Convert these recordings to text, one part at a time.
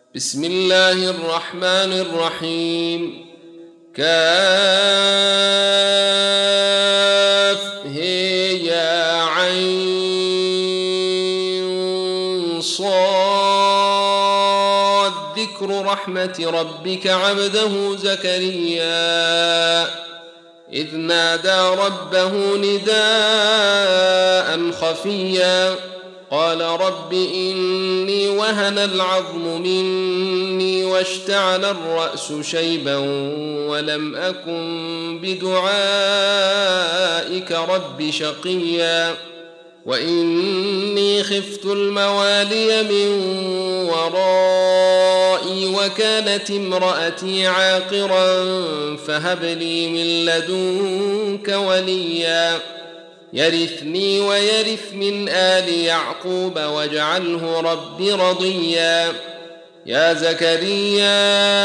بسم الله الرحمن الرحيم. كافها يا عين صاد ذكر رحمة ربك عبده زكريا إذ نادى ربه نداء خفيا قال رب إني وهن العظم مني واشتعل الرأس شيبا ولم أكن بدعائك رب شقيا وإني خفت الموالي من ورائي وكانت امرأتي عاقرا فهب لي من لدنك وليا يرثني ويرث من آل يعقوب واجعله رب رضيا يا زكريا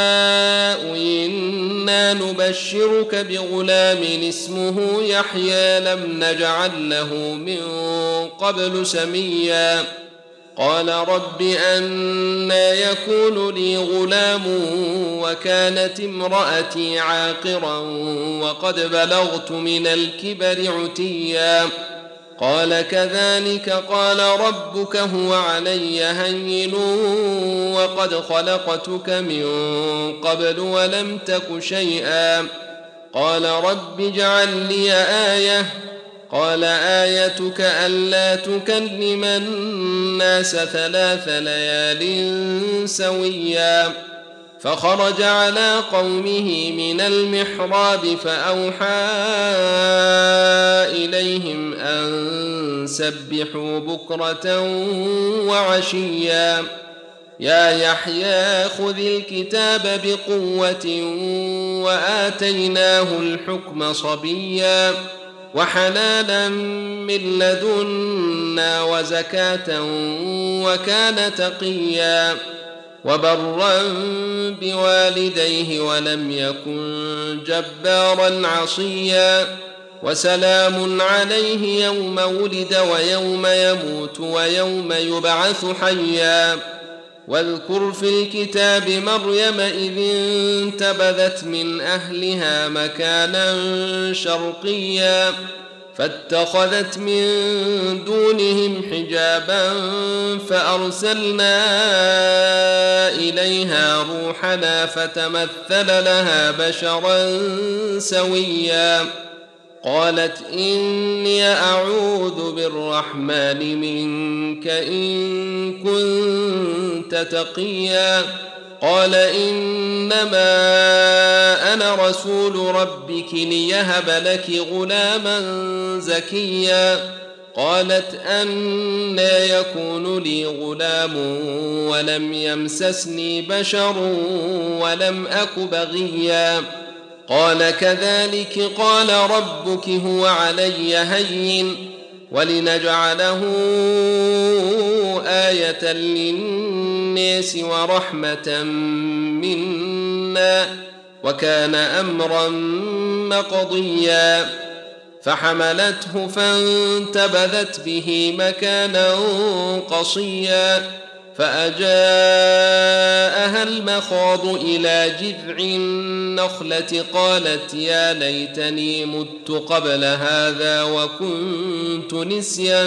إنا نبشرك بغلام اسمه يحيى لم نجعل له من قبل سميا قال رب أنى يكون لي غلام وكانت امرأتي عاقرا وقد بلغت من الكبر عتيا قال كذلك قال ربك هو علي هين وقد خلقتك من قبل ولم تك شيئا قال رب اجعل لي آية قال آيتك ألا تكلم الناس 3 ليال سويا فخرج على قومه من المحراب فأوحى إليهم أن سبحوا بكرة وعشيا يا يحيى خذ الكتاب بقوة وآتيناه الحكم صبيا وحنانا من لدنا وزكاة وكان تقيا وبرا بوالديه ولم يكن جبارا عصيا وسلام عليه يوم ولد ويوم يموت ويوم يبعث حيا واذكر في الكتاب مريم إذ انتبذت من أهلها مكانا شرقيا فاتخذت من دونهم حجابا فأرسلنا إليها روحنا فتمثل لها بشرا سويا قالت إني أعوذ بالرحمن منك إن كنت تقيا قال إنما أنا رسول ربك ليهب لك غلاما زكيا قالت أنى يكون لي غلام ولم يمسسني بشر ولم أك بغيا قال كذلك قال ربك هو علي هين ولنجعله آية للناس ورحمة منا وكان أمرا مقضيا فحملته فانتبذت به مكانا قصيا فأجاءها المخاض إلى جذع النخلة قالت يا ليتني مت قبل هذا وكنت نسيا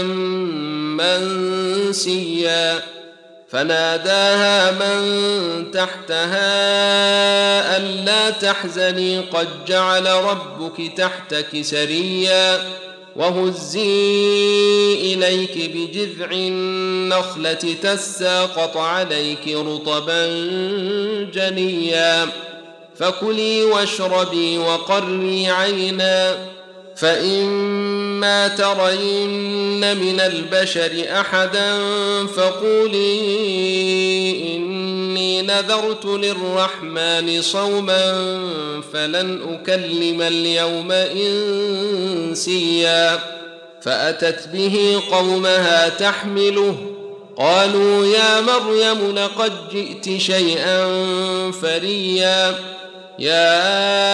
منسيا فناداها من تحتها ألا تحزني قد جعل ربك تحتك سريا وهزي إليك بجذع النخلة تساقط عليك رطبا جنيا فكلي واشربي وقري عينا فإما ترين من البشر أحدا فقولي إني نذرت للرحمن صوما فلن أكلم اليوم إنسيا فأتت به قومها تحمله قالوا يا مريم لقد جئت شيئا فريا يا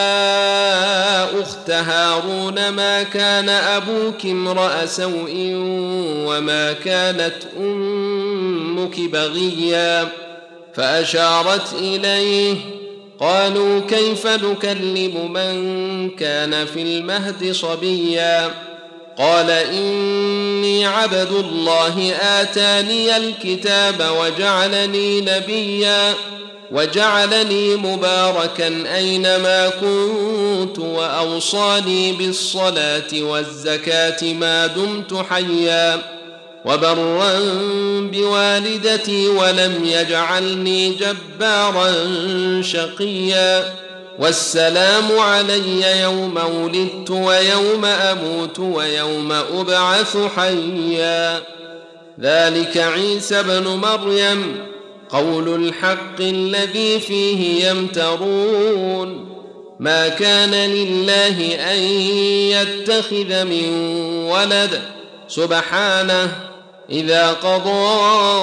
أخت هارون ما كان أبوك امرأ سوء وما كانت أمك بغيا فأشارت إليه. قالوا كيف نكلم من كان في المهد صبيا؟ قال إني عبد الله آتاني الكتاب وجعلني نبيا وجعلني مباركا أينما كنت وأوصاني بالصلاة والزكاة ما دمت حيا وبرا بوالدتي ولم يجعلني جبارا شقيا والسلام علي يوم ولدت ويوم أموت ويوم أبعث حيا. ذلك عيسى بن مريم قول الحق الذي فيه يمترون. ما كان لله أن يتخذ من ولد سبحانه إذا قضى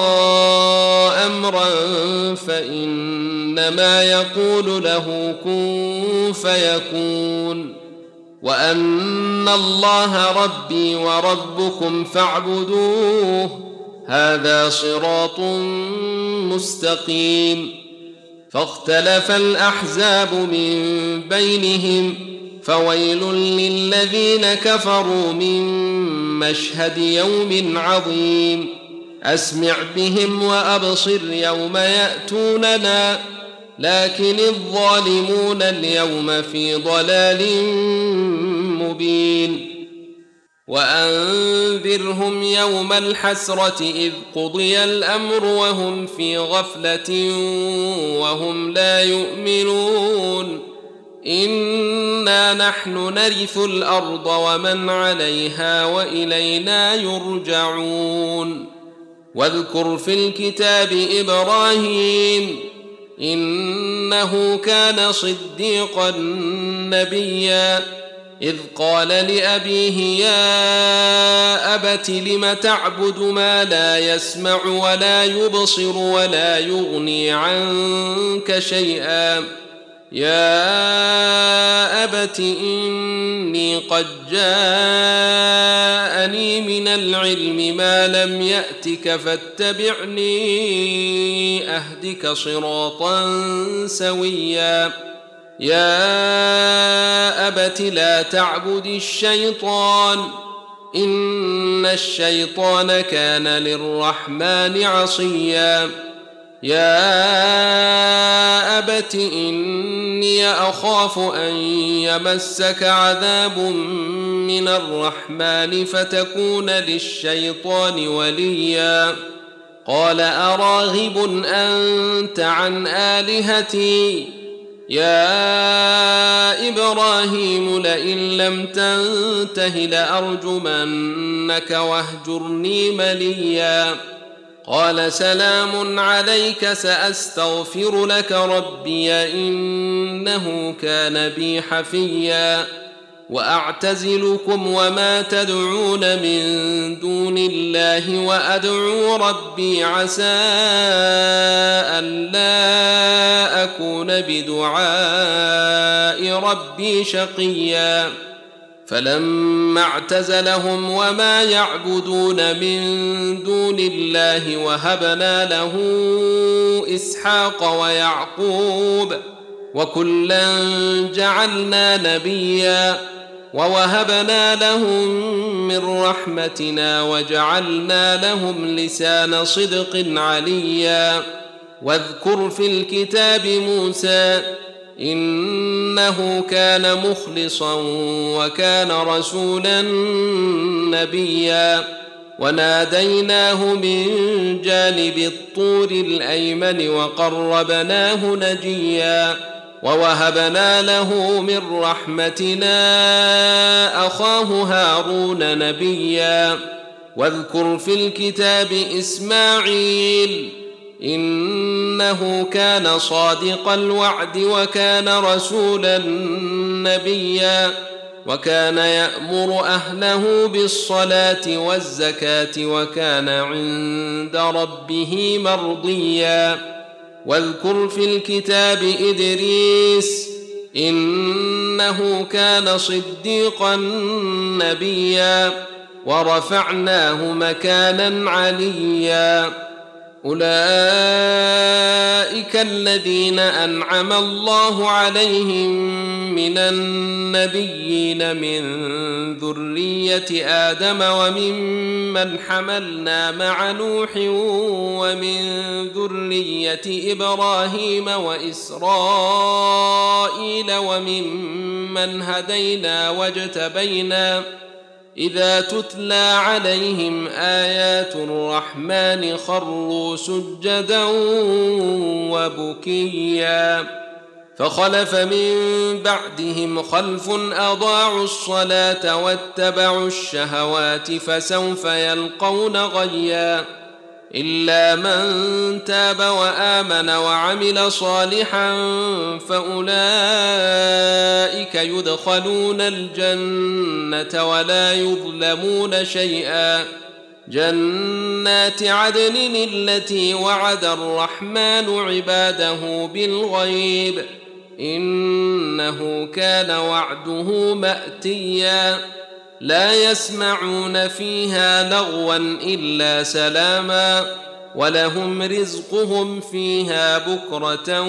أمرا فإنما يقول له كن فيكون وأن الله ربي وربكم فاعبدوه هذا صراط مستقيم. فاختلف الأحزاب من بينهم فويل للذين كفروا من مشهد يوم عظيم. أسمع بهم وأبصر يوم يأتوننا لكن الظالمون اليوم في ضلال مبين. وأنذرهم يوم الحسرة إذ قضي الأمر وهم في غفلة وهم لا يؤمنون. إنا نحن نرث الأرض ومن عليها وإلينا يرجعون. واذكر في الكتاب إبراهيم إنه كان صديقا نبيا إذ قال لأبيه يا أبت لم تعبد ما لا يسمع ولا يبصر ولا يغني عنك شيئا يا أبت إني قد جاءني من العلم ما لم يأتك فاتبعني أهدك صراطا سويا يا أبت لا تعبد الشيطان إن الشيطان كان للرحمن عصيا يا أبت إني أخاف أن يمسك عذاب من الرحمن فتكون للشيطان وليا قال أراغب أنت عن آلهتي يا إبراهيم لئن لم تنته لأرجمنك واهجرني مليا قال سلام عليك سأستغفر لك ربي إنه كان بي حفيا وأعتزلكم وما تدعون من دون الله وأدعو ربي عسى ألا أكون بدعاء ربي شقيا فلما اعتزلهم وما يعبدون من دون الله وهبنا له إسحاق ويعقوب وكلا جعلنا نبيا ووهبنا لهم من رحمتنا وجعلنا لهم لسان صدق عليا واذكر في الكتاب موسى إنه كان مخلصا وكان رسولا نبيا وناديناه من جانب الطور الأيمن وقربناه نجيا ووهبنا له من رحمتنا أخاه هارون نبيا واذكر في الكتاب إسماعيل إنه كان صادق الوعد وكان رسولا نبيا وكان يأمر أهله بالصلاة والزكاة وكان عند ربه مرضيا واذكر في الكتاب إدريس إنه كان صديقا نبيا ورفعناه مكانا عليا أولئك الذين أنعم الله عليهم من النبيين من ذرية آدم وممن حملنا مع نوح ومن ذرية إبراهيم وإسرائيل وممن هدينا واجتبينا إذا تتلى عليهم آيات الرحمن خروا سجدا وبكيا فخلف من بعدهم خلف أضاعوا الصلاة واتبعوا الشهوات فسوف يلقون غيا إلا من تاب وآمن وعمل صالحا فأولئك يدخلون الجنة ولا يظلمون شيئا جنات عدن التي وعد الرحمن عباده بالغيب إنه كان وعده مأتيا لا يسمعون فيها لغوا إلا سلاما ولهم رزقهم فيها بكرة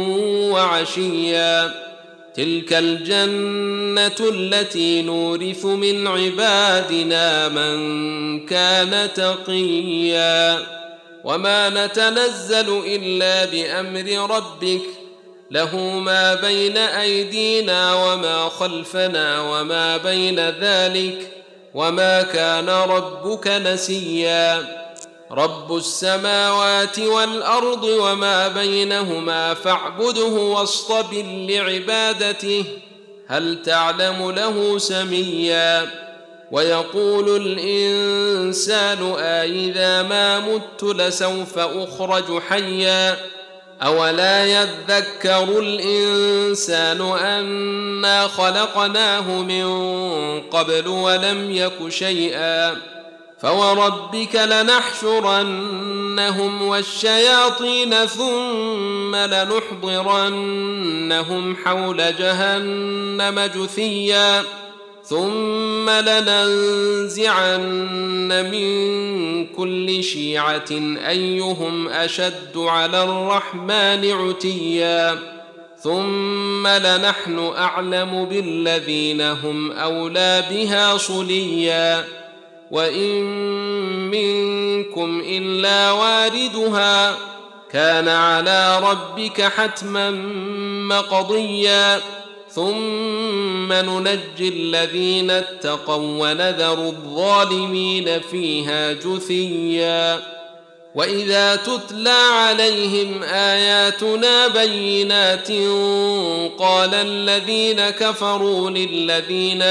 وعشيا تلك الجنة التي نورث من عبادنا من كان تقيا وما نتنزل إلا بأمر ربك له ما بين أيدينا وما خلفنا وما بين ذلك وما كان ربك نسيا رب السماوات والأرض وما بينهما فاعبده واصطبر لعبادته هل تعلم له سميا ويقول الإنسان أإذا ما مت لسوف أخرج حيا أولا يذكر الإنسان أنا خلقناه من قبل ولم يك شيئا فوربك لنحشرنهم والشياطين ثم لنحضرنهم حول جهنم جثيا ثم لننزعن من كل شيعة أيهم أشد على الرحمن عتيا ثم لنحن أعلم بالذين هم أولى بها صليا وإن منكم إلا واردها كان على ربك حتما مقضيا ثم ننجي الذين اتقوا ونذر الظالمين فيها جثيا وإذا تتلى عليهم آياتنا بينات قال الذين كفروا للذين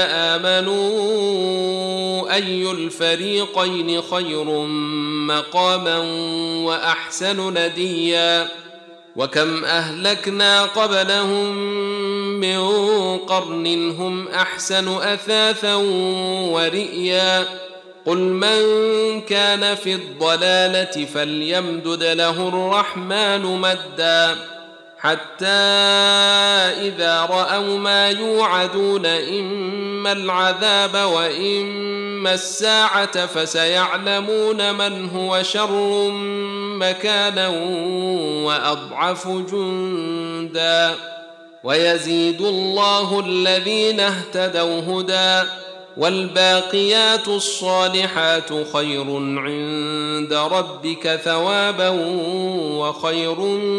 آمنوا أي الفريقين خير مقاما وأحسن نديا وكم أهلكنا قبلهم من قرن هم أحسن أثاثا ورئيا قل من كان في الضلالة فليمدد له الرحمن مدا حتى إذا رأوا ما يوعدون إما العذاب وإما الساعة فسيعلمون من هو شر مكانا وأضعف جندا ويزيد الله الذين اهتدوا هدى والباقيات الصالحات خير عند ربك ثوابا وخير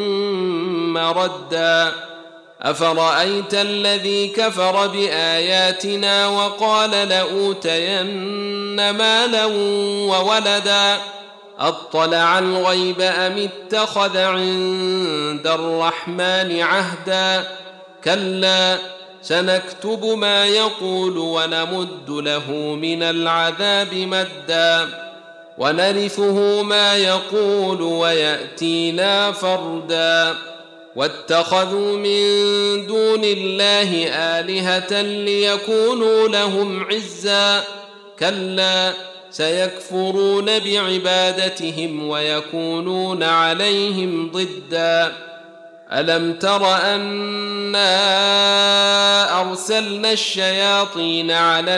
مردا أفرأيت الذي كفر بآياتنا وقال لأوتين مالا وولدا أطلع الغيب أم اتخذ عند الرحمن عهدا كلا سنكتب ما يقول ونمد له من العذاب مدا ونرثه ما يقول ويأتينا فردا واتخذوا من دون الله آلهة ليكونوا لهم عزا كلا سيكفرون بعبادتهم ويكونون عليهم ضدا ألم تر أنا أرسلنا الشياطين على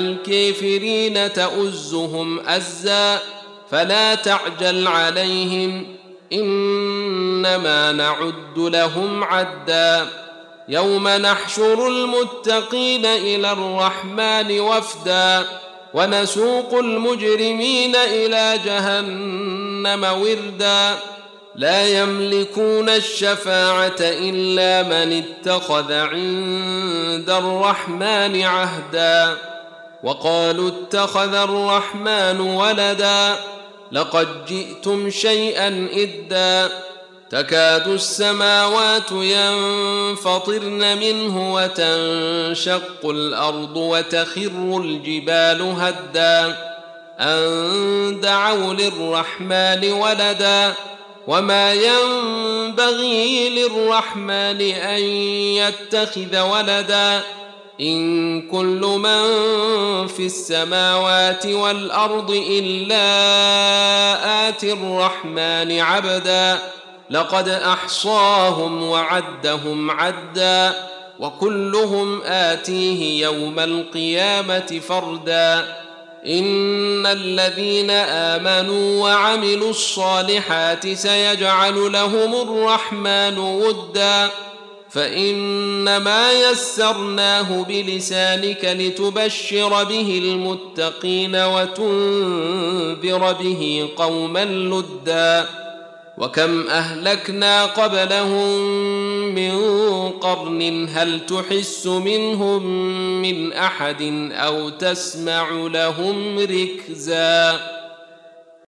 الكافرين تؤزهم أزا فلا تعجل عليهم إنما نعد لهم عدا يوم نحشر المتقين إلى الرحمن وفدا ونسوق المجرمين إلى جهنم وردا لا يملكون الشفاعة إلا من اتخذ عند الرحمن عهدا وقالوا اتخذ الرحمن ولدا لقد جئتم شيئا إدا تكاد السماوات ينفطرن منه وتنشق الأرض وتخر الجبال هدا أن دعوا للرحمن ولدا وما ينبغي للرحمن أن يتخذ ولدا إن كل من في السماوات والأرض إلا آتي الرحمن عبدا لقد أحصاهم وعدهم عدا وكلهم آتيه يوم القيامة فردا إن الذين آمنوا وعملوا الصالحات سيجعل لهم الرحمن ودا فإنما يسرناه بلسانك لتبشر به المتقين وتنذر به قوما لدا وكم أهلكنا قبلهم من قرن هل تحس منهم من أحد أو تسمع لهم ركزا